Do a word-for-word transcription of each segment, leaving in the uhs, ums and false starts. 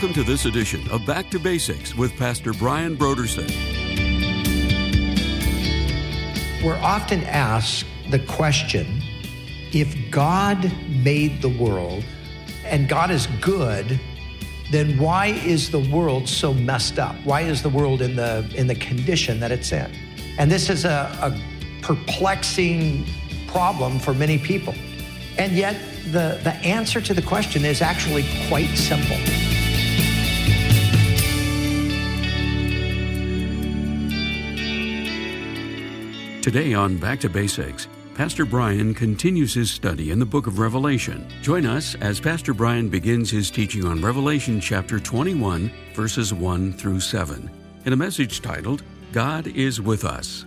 Welcome to this edition of Back to Basics with Pastor Brian Brodersen. We're often asked the question, if God made the world and God is good, then why is the world so messed up? Why is the world in the in the condition that it's in? And this is a, a perplexing problem for many people. And yet the, the answer to the question is actually quite simple. Today on Back to Basics, Pastor Brian continues his study in the book of Revelation. Join us as Pastor Brian begins his teaching on Revelation chapter twenty-one, verses one through seven, in a message titled, God is with Us.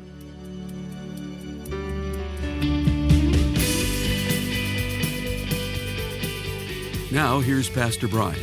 Now, here's Pastor Brian.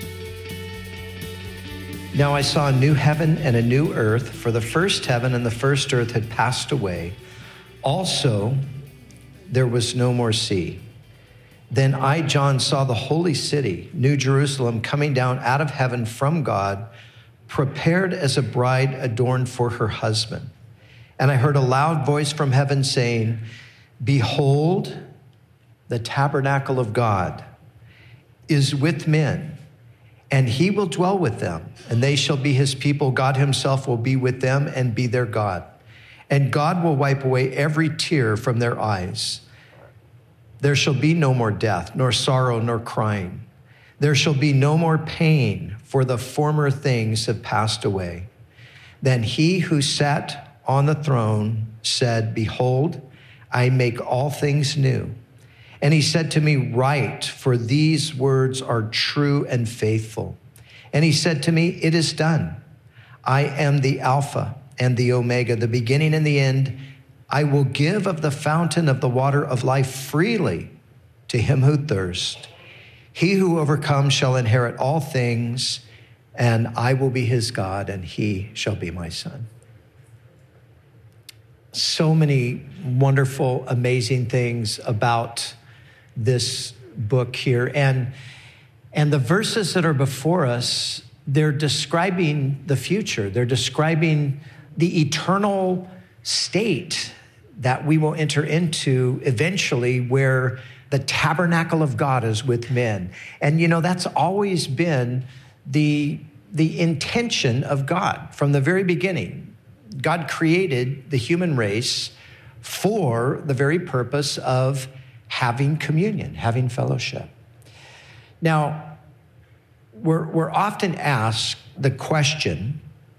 Now I saw a new heaven and a new earth, for the first heaven and the first earth had passed away. Also, there was no more sea. Then I, John, saw the holy city, New Jerusalem, coming down out of heaven from God, prepared as a bride adorned for her husband. And I heard a loud voice from heaven saying, Behold, the tabernacle of God is with men, and he will dwell with them, and they shall be his people. God himself will be with them and be their God. And God will wipe away every tear from their eyes. There shall be no more death, nor sorrow, nor crying. There shall be no more pain, for the former things have passed away. Then he who sat on the throne said, Behold, I make all things new. And he said to me, Write, for these words are true and faithful. And he said to me, It is done. I am the Alpha and the Omega, the beginning and the end. I will give of the fountain of the water of life freely to him who thirsts. He who overcomes shall inherit all things, and I will be his God, and he shall be my son. So many wonderful, amazing things about this book here. And, and the verses that are before us, they're describing the future. They're describing the eternal state that we will enter into eventually, where the tabernacle of God is with men. And you know, that's always been the, the intention of God from the very beginning. God created the human race for the very purpose of having communion, having fellowship. Now, we're, we're often asked the question,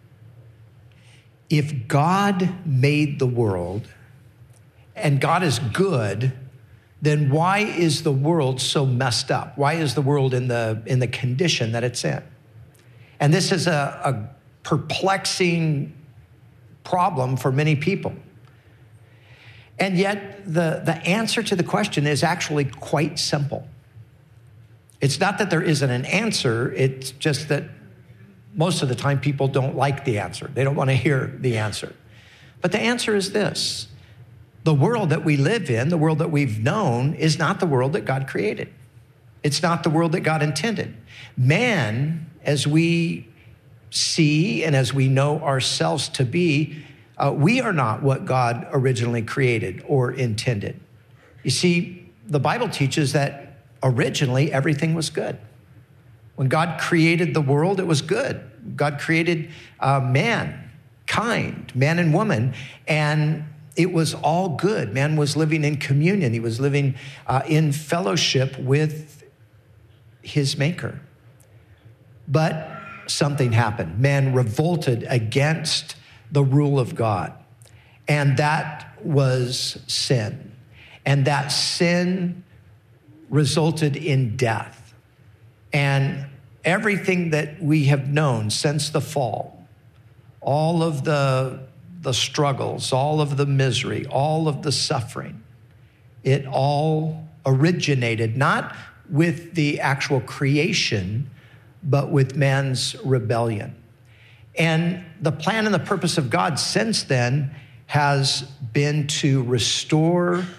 if God made the world and God is good, then why is the world so messed up? Why is the world in the, in the condition that it's in? And this is a, a perplexing problem for many people. And yet the, the answer to the question is actually quite simple. It's not that there isn't an answer, it's just that most of the time people don't like the answer. They don't want to hear the answer. But the answer is this: the world that we live in, the world that we've known, is not the world that God created. It's not the world that God intended. Man, as we see and as we know ourselves to be, Uh, we are not what God originally created or intended. You see, the Bible teaches that originally everything was good. When God created the world, it was good. God created uh, mankind, man and woman, and it was all good. Man was living in communion. He was living uh, in fellowship with his maker. But something happened. Man revolted against the rule of God. And that was sin. And that sin resulted in death. And everything that we have known since the fall, all of the, the struggles, all of the misery, all of the suffering, it all originated not with the actual creation, but with man's rebellion. And the plan and the purpose of God since then has been to restore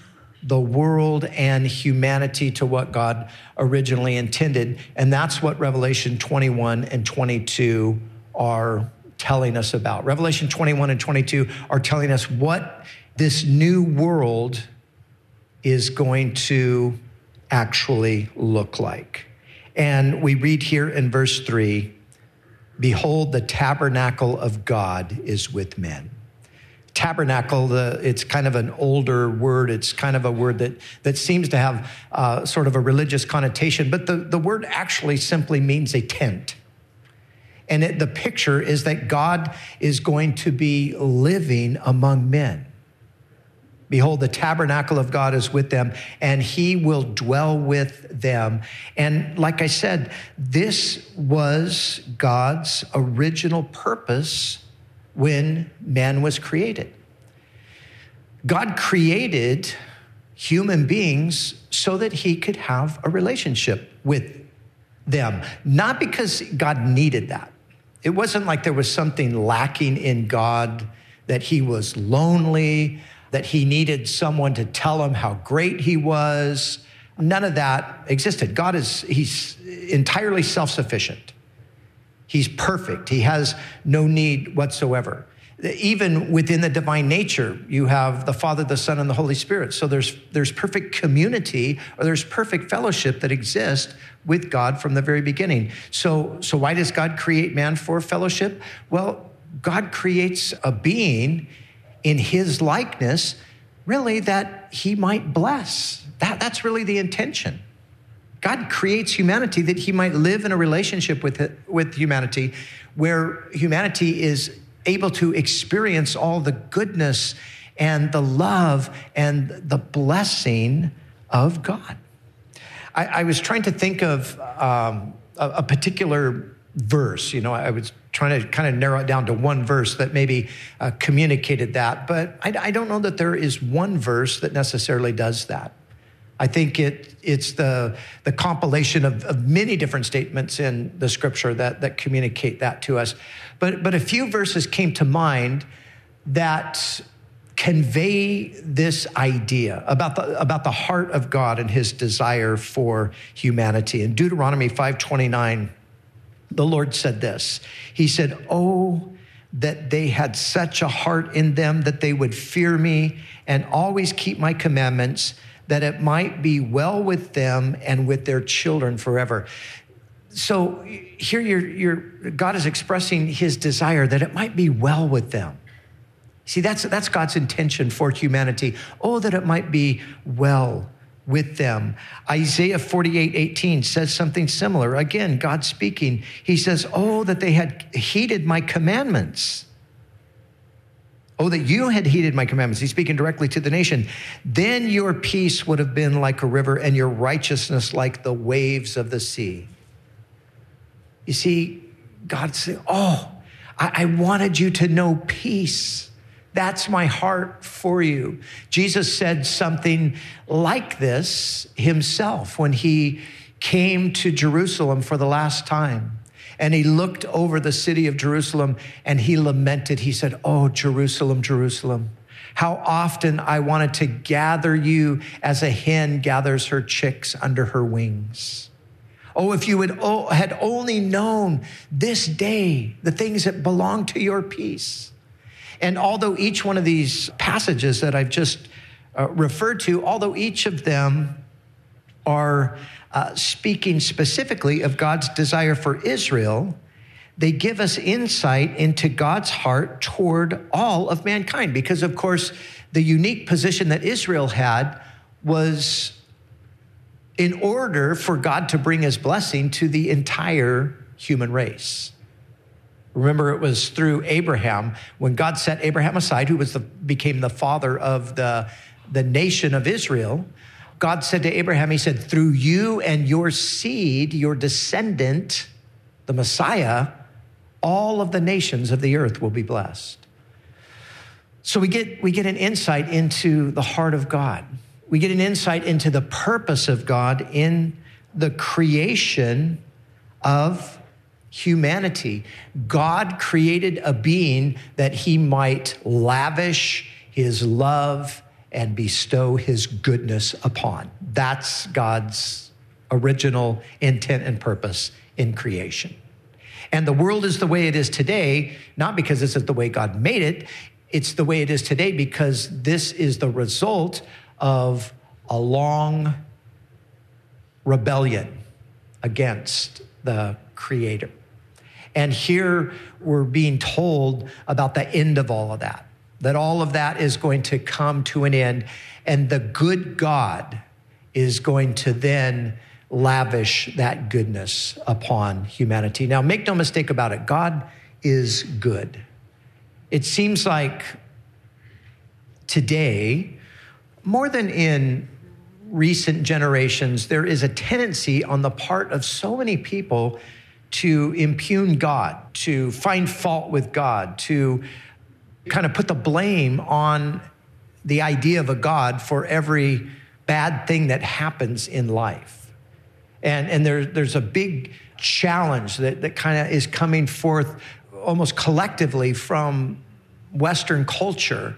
the world and humanity to what God originally intended. And that's what Revelation twenty-one and twenty-two are telling us about. Revelation twenty-one and twenty-two are telling us what this new world is going to actually look like. And we read here in verse three, behold, the tabernacle of God is with men. Tabernacle, the, it's kind of an older word. It's kind of a word that, that seems to have uh, sort of a religious connotation, but the, the word actually simply means a tent. And it, the picture is that God is going to be living among men. Behold, the tabernacle of God is with them, and he will dwell with them. And like I said, this was God's original purpose when man was created. God created human beings so that he could have a relationship with them, not because God needed that. It wasn't like there was something lacking in God, that he was lonely, that he needed someone to tell him how great he was. None of that existed. God is, he's entirely self-sufficient. He's perfect. He has no need whatsoever. Even within the divine nature, you have the Father, the Son, and the Holy Spirit. So there's, there's perfect community, or there's perfect fellowship that exists with God from the very beginning. So, so why does God create man for fellowship? Well, God creates a being in his likeness, really, that he might bless. That, that's really the intention. God creates humanity that he might live in a relationship with, it, with humanity, where humanity is able to experience all the goodness and the love and the blessing of God. I, I was trying to think of um, a, a particular verse. You know, I was trying to kind of narrow it down to one verse that maybe uh, communicated that, but I, I don't know that there is one verse that necessarily does that. I think it it's the the compilation of, of many different statements in the scripture that that communicate that to us. But but a few verses came to mind that convey this idea about the about the heart of God and his desire for humanity. In Deuteronomy five twenty-nine, the Lord said this. He said, "Oh, that they had such a heart in them that they would fear me and always keep my commandments, that it might be well with them and with their children forever." So here you're, you're, God is expressing his desire that it might be well with them. See, that's, that's God's intention for humanity. Oh, that it might be well with them. Isaiah forty-eight eighteen says something similar. Again, God speaking. He says, oh, that they had heeded my commandments. Oh, that you had heeded my commandments. He's speaking directly to the nation. Then your peace would have been like a river and your righteousness like the waves of the sea. You see, God said, oh, I, I wanted you to know peace. That's my heart for you. Jesus said something like this himself when he came to Jerusalem for the last time. And he looked over the city of Jerusalem and he lamented. He said, oh, Jerusalem, Jerusalem, how often I wanted to gather you as a hen gathers her chicks under her wings. Oh, if you would, oh, had only known this day the things that belong to your peace. And although each one of these passages that I've just uh, referred to, although each of them are uh, speaking specifically of God's desire for Israel, they give us insight into God's heart toward all of mankind. Because, of course, the unique position that Israel had was in order for God to bring his blessing to the entire human race. Remember, it was through Abraham, when God set Abraham aside, who was the, became the father of the, the nation of Israel. God said to Abraham, he said, through you and your seed, your descendant, the Messiah, all of the nations of the earth will be blessed. So we get, we get an insight into the heart of God. We get an insight into the purpose of God in the creation of humanity. God created a being that he might lavish his love and bestow his goodness upon. That's God's original intent and purpose in creation. And the world is the way it is today, not because this is the way God made it. It's the way it is today because this is the result of a long rebellion against the Creator. And here we're being told about the end of all of that, that all of that is going to come to an end, and the good God is going to then lavish that goodness upon humanity. Now, make no mistake about it, God is good. It seems like today, more than in recent generations, there is a tendency on the part of so many people to impugn God, to find fault with God, to kind of put the blame on the idea of a God for every bad thing that happens in life. And, and there, there's a big challenge that, that kind of is coming forth almost collectively from Western culture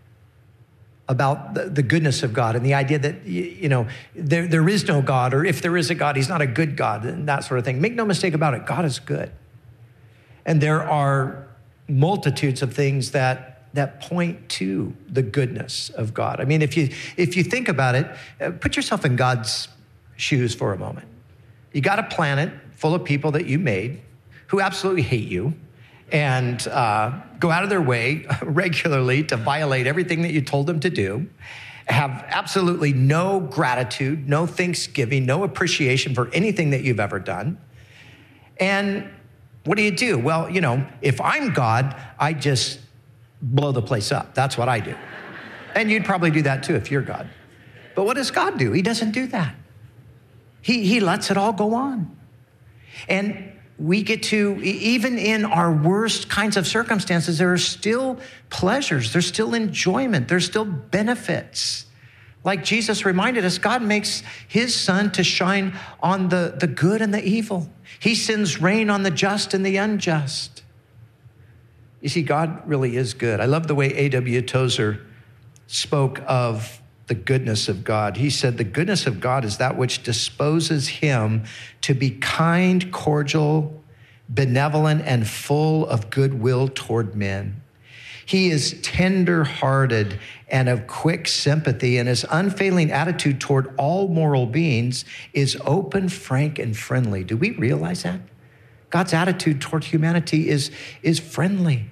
about the, the goodness of God and the idea that, you know, there, there is no God, or if there is a God, he's not a good God, and that sort of thing. Make no mistake about it, God is good. And there are multitudes of things that, that point to the goodness of God. I mean, if you, if you think about it, uh, put yourself in God's shoes for a moment. You got a planet full of people that you made who absolutely hate you, and uh, go out of their way regularly to violate everything that you told them to do, have absolutely no gratitude, no thanksgiving, no appreciation for anything that you've ever done. And what do you do? Well, you know, if I'm God, I just blow the place up. That's what I do. And you'd probably do that too if you're God. But what does God do? He doesn't do that. He, he lets it all go on. And we get to, even in our worst kinds of circumstances, there are still pleasures, there's still enjoyment, there's still benefits. Like Jesus reminded us, God makes his sun to shine on the, the good and the evil. He sends rain on the just and the unjust. You see, God really is good. I love the way A W Tozer spoke of the goodness of God. He said, the goodness of God is that which disposes him to be kind, cordial, benevolent, and full of goodwill toward men. He is tender-hearted and of quick sympathy, and his unfailing attitude toward all moral beings is open, frank, and friendly. Do we realize that? God's attitude toward humanity is, is friendly.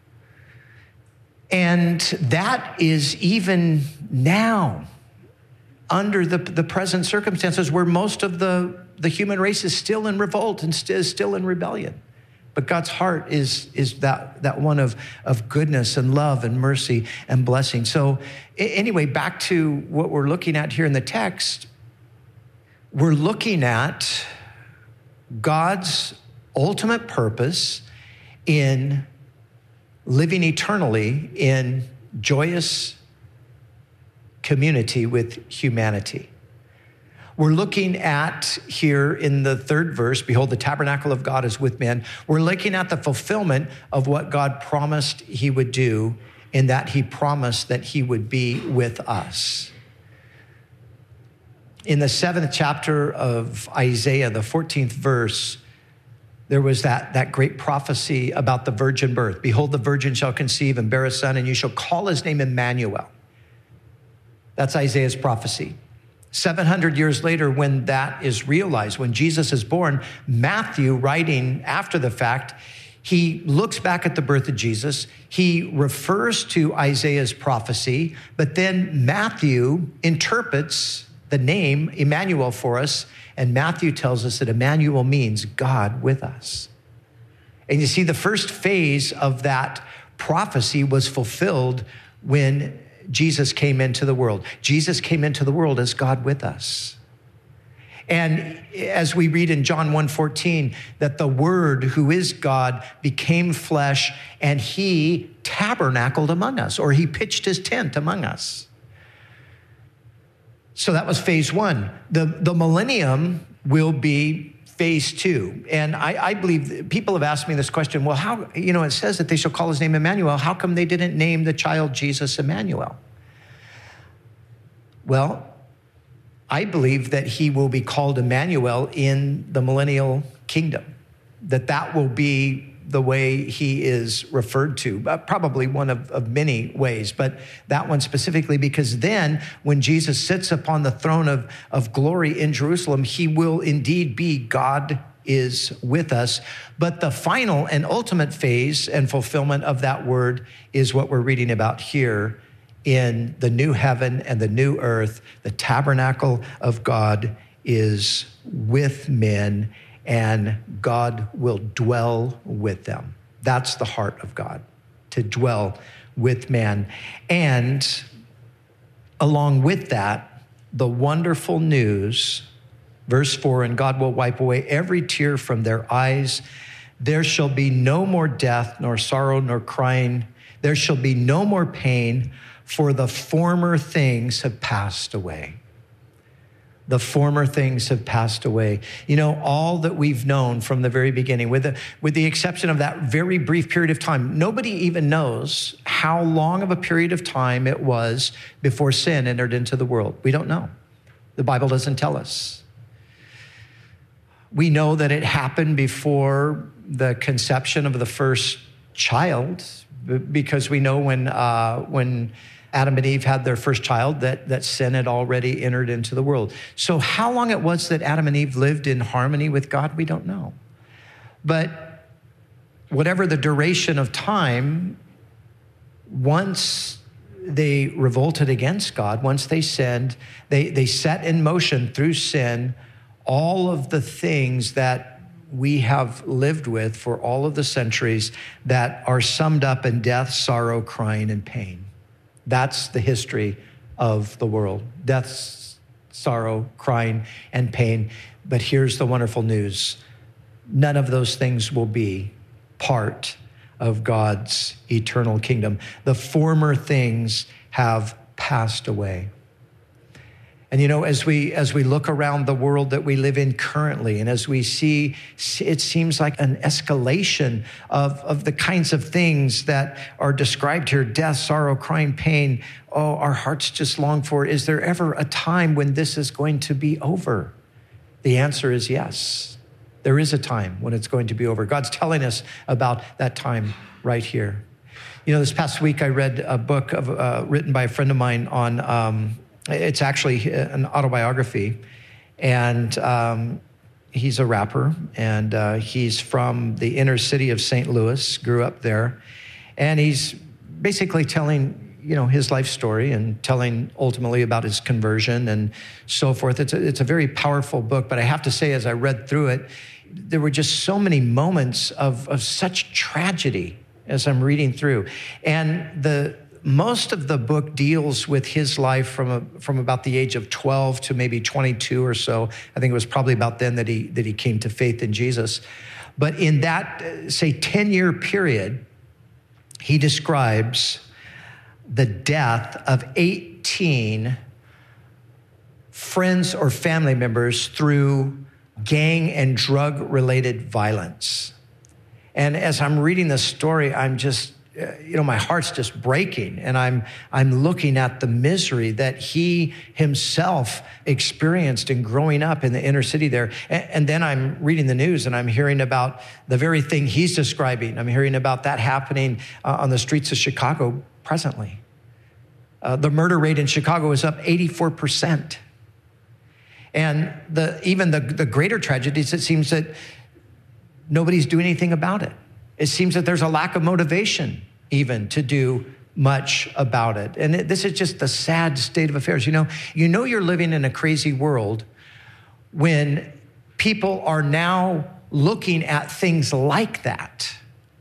And that is even now, under the, the present circumstances where most of the, the human race is still in revolt and st- is still in rebellion. But God's heart is, is that, that one of, of goodness and love and mercy and blessing. So anyway, back to what we're looking at here in the text, we're looking at God's ultimate purpose in living eternally in joyous community with humanity. We're looking at here in the third verse, behold, the tabernacle of God is with men. We're looking at the fulfillment of what God promised he would do, in that he promised that he would be with us. In the seventh chapter of Isaiah, the fourteenth verse, there was that, that great prophecy about the virgin birth. Behold, the virgin shall conceive and bear a son, and you shall call his name Emmanuel. That's Isaiah's prophecy. seven hundred years later, when that is realized, when Jesus is born, Matthew, writing after the fact, he looks back at the birth of Jesus. He refers to Isaiah's prophecy, but then Matthew interprets the name Emmanuel for us. And Matthew tells us that Emmanuel means God with us. And you see, the first phase of that prophecy was fulfilled when Jesus came into the world. Jesus came into the world as God with us. And as we read in John one fourteen, that the Word, who is God, became flesh, and he tabernacled among us, or he pitched his tent among us. So that was phase one. The, the millennium will be phase two. And I, I believe people have asked me this question, well, how, you know, it says that they shall call his name Emmanuel. How come they didn't name the child Jesus Emmanuel? Well, I believe that he will be called Emmanuel in the millennial kingdom, that that will be the way he is referred to, uh, probably one of, of many ways, but that one specifically, because then when Jesus sits upon the throne of, of glory in Jerusalem, he will indeed be God is with us. But the final and ultimate phase and fulfillment of that word is what we're reading about here in the new heaven and the new earth. The tabernacle of God is with men, and God will dwell with them. That's the heart of God, to dwell with man. And along with that, the wonderful news, verse four, and God will wipe away every tear from their eyes. There shall be no more death, nor sorrow, nor crying. There shall be no more pain, for the former things have passed away. The former things have passed away. You know, all that we've known from the very beginning, with the, with the exception of that very brief period of time, nobody even knows how long of a period of time it was before sin entered into the world. We don't know. The Bible doesn't tell us. We know that it happened before the conception of the first child, because we know when uh, when Adam and Eve had their first child, that, that sin had already entered into the world. So how long it was that Adam and Eve lived in harmony with God, we don't know. But whatever the duration of time, once they revolted against God, once they sinned, they, they set in motion through sin all of the things that we have lived with for all of the centuries that are summed up in death, sorrow, crying, and pain. That's the history of the world. Death, sorrow, crying, and pain. But here's the wonderful news. None of those things will be part of God's eternal kingdom. The former things have passed away. And you know, as we as we look around the world that we live in currently, and as we see, it seems like an escalation of, of the kinds of things that are described here, death, sorrow, crying, pain. Oh, our hearts just long for it. Is there ever a time when this is going to be over? The answer is yes. There is a time when it's going to be over. God's telling us about that time right here. You know, this past week I read a book of, uh, written by a friend of mine on... Um, It's actually an autobiography, and um, he's a rapper, and uh, he's from the inner city of Saint Louis, grew up there, and he's basically telling, you know, his life story and telling ultimately about his conversion and so forth. It's a, it's a very powerful book, but I have to say, as I read through it, there were just so many moments of, of such tragedy as I'm reading through, and the most of the book deals with his life from a, from about the age of twelve to maybe twenty-two or so. I think it was probably about then that he that he came to faith in Jesus. But in that, say, ten-year period, he describes the death of eighteen friends or family members through gang and drug-related violence. And as I'm reading this story, I'm just you know, my heart's just breaking, and I'm I'm looking at the misery that he himself experienced in growing up in the inner city there. And, and then I'm reading the news, and I'm hearing about the very thing he's describing. I'm hearing about that happening uh, on the streets of Chicago presently. Uh, the murder rate in Chicago is up eighty-four percent. And the even the, the greater tragedies, it seems that nobody's doing anything about it. It seems that there's a lack of motivation even to do much about it. And it, this is just the sad state of affairs. You know, you know you're living in a crazy world when people are now looking at things like that,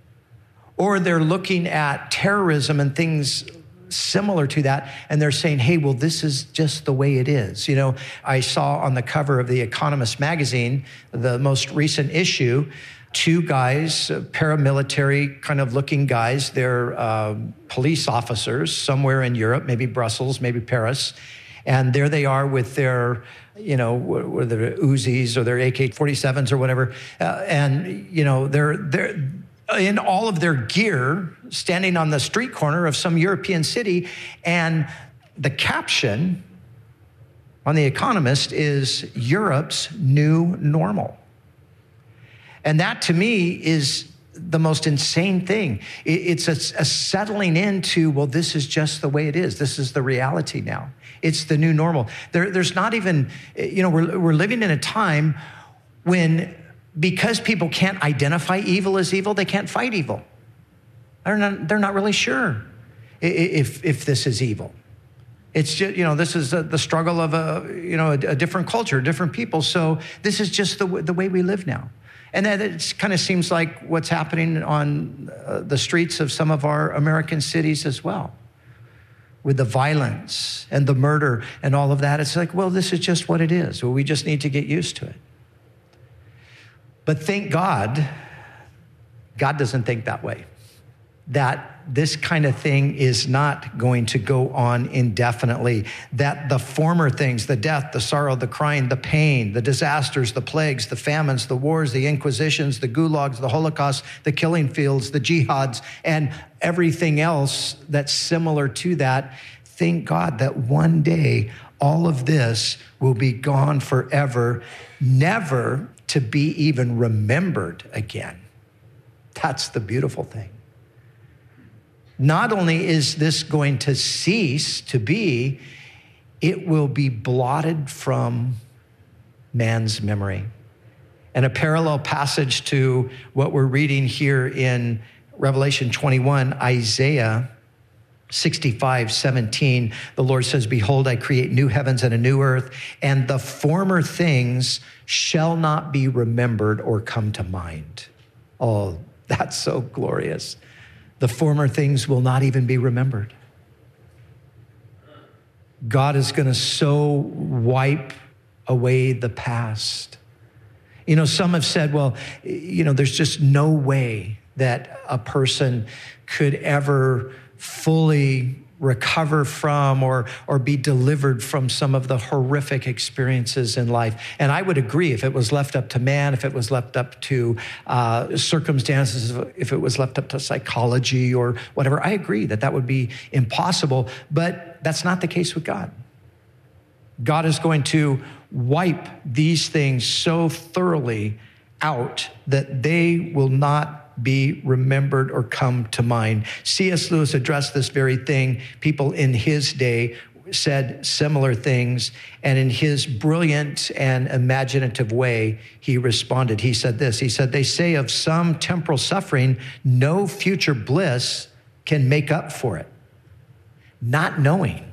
or they're looking at terrorism and things similar to that, and they're saying, hey, well, this is just the way it is. You know, I saw on the cover of The Economist magazine, the most recent issue, two guys, uh, paramilitary kind of looking guys. They're uh, police officers somewhere in Europe, maybe Brussels, maybe Paris. And there they are with their, you know, whether they're Uzis or their A K forty-sevens or whatever. Uh, and, you know, they're, they're in all of their gear, standing on the street corner of some European city. And the caption on The Economist is Europe's new normal. And that to me is the most insane thing. It's a, a settling into, well, this is just the way it is. This is the reality now. It's the new normal. There, there's not even, you know, we're, we're living in a time when, because people can't identify evil as evil, they can't fight evil. They're not, they're not really sure if, if this is evil. It's just, you know, this is a, the struggle of a, you know, a, a different culture, different people. So this is just the, the way we live now. And that it kind of seems like what's happening on uh, the streets of some of our American cities as well, with the violence and the murder and all of that. It's like, well, this is just what it is. Well, we just need to get used to it. But thank God, God doesn't think that way. That this kind of thing is not going to go on indefinitely, that the former things, the death, the sorrow, the crying, the pain, the disasters, the plagues, the famines, the wars, the inquisitions, the gulags, the Holocaust, the killing fields, the jihads, and everything else that's similar to that, thank God that one day all of this will be gone forever, never to be even remembered again. That's the beautiful thing. Not only is this going to cease to be, it will be blotted from man's memory. And a parallel passage to what we're reading here in Revelation twenty-one, Isaiah sixty-five seventeen, the Lord says, behold, I create new heavens and a new earth, and the former things shall not be remembered or come to mind. Oh, that's so glorious. The former things will not even be remembered. God is going to so wipe away the past. You know, some have said, well, you know, there's just no way that a person could ever fully recover from or, or be delivered from some of the horrific experiences in life. And I would agree, if it was left up to man, if it was left up to uh, circumstances, if it was left up to psychology or whatever, I agree that that would be impossible. But that's not the case with God. God is going to wipe these things so thoroughly out that they will not be remembered or come to mind. C S Lewis addressed this very thing. People in his day said similar things, and in his brilliant and imaginative way, he responded. He said this, he said, they say of some temporal suffering, no future bliss can make up for it. Not knowing,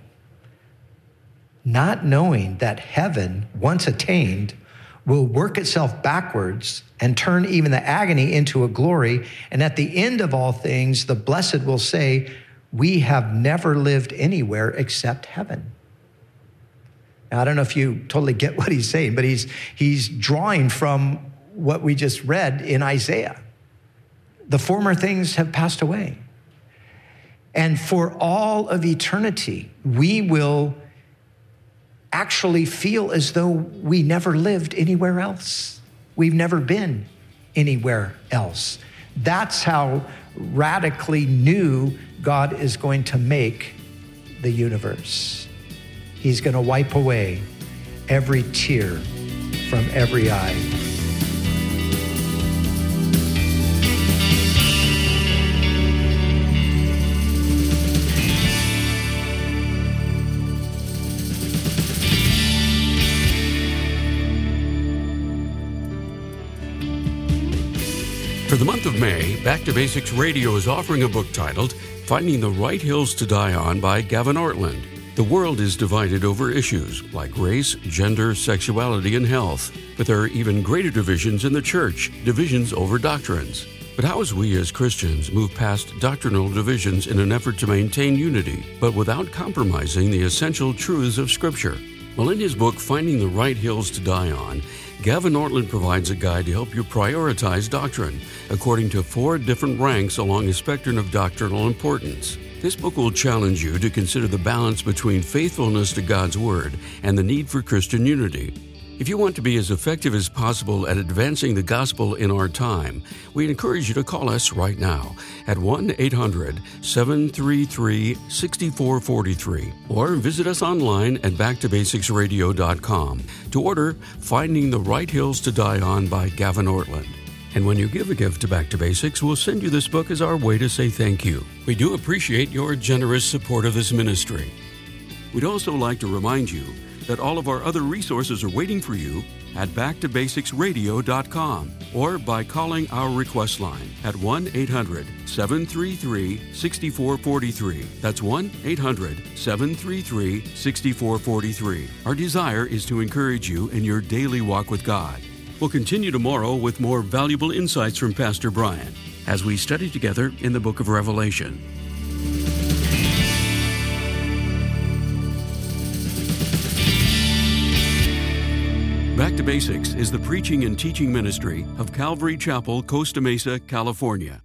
not knowing that heaven, once attained, will work itself backwards and turn even the agony into a glory. And at the end of all things, the blessed will say, we have never lived anywhere except heaven. Now, I don't know if you totally get what he's saying, but he's, he's drawing from what we just read in Isaiah. The former things have passed away. And for all of eternity, we will actually feel as though we never lived anywhere else. We've never been anywhere else. That's how radically new God is going to make the universe. He's going to wipe away every tear from every eye. For the month of May, Back to Basics Radio is offering a book titled Finding the Right Hills to Die On by Gavin Ortlund. The world is divided over issues like race, gender, sexuality, and health. But there are even greater divisions in the church, divisions over doctrines. But how as we as Christians move past doctrinal divisions in an effort to maintain unity, but without compromising the essential truths of Scripture? Well, in his book, Finding the Right Hills to Die On, Gavin Ortlund provides a guide to help you prioritize doctrine according to four different ranks along a spectrum of doctrinal importance. This book will challenge you to consider the balance between faithfulness to God's Word and the need for Christian unity. If you want to be as effective as possible at advancing the gospel in our time, we encourage you to call us right now at one eight hundred seven three three six four four three or visit us online at back to basics radio dot com to order Finding the Right Hills to Die On by Gavin Ortland. And when you give a gift to Back to Basics, we'll send you this book as our way to say thank you. We do appreciate your generous support of this ministry. We'd also like to remind you that all of our other resources are waiting for you at back to basics radio dot com or by calling our request line at one eight hundred seven three three six four four three. That's one eight hundred seven three three six four four three. Our desire is to encourage you in your daily walk with God. We'll continue tomorrow with more valuable insights from Pastor Brian as we study together in the book of Revelation. Back to Basics is the preaching and teaching ministry of Calvary Chapel, Costa Mesa, California.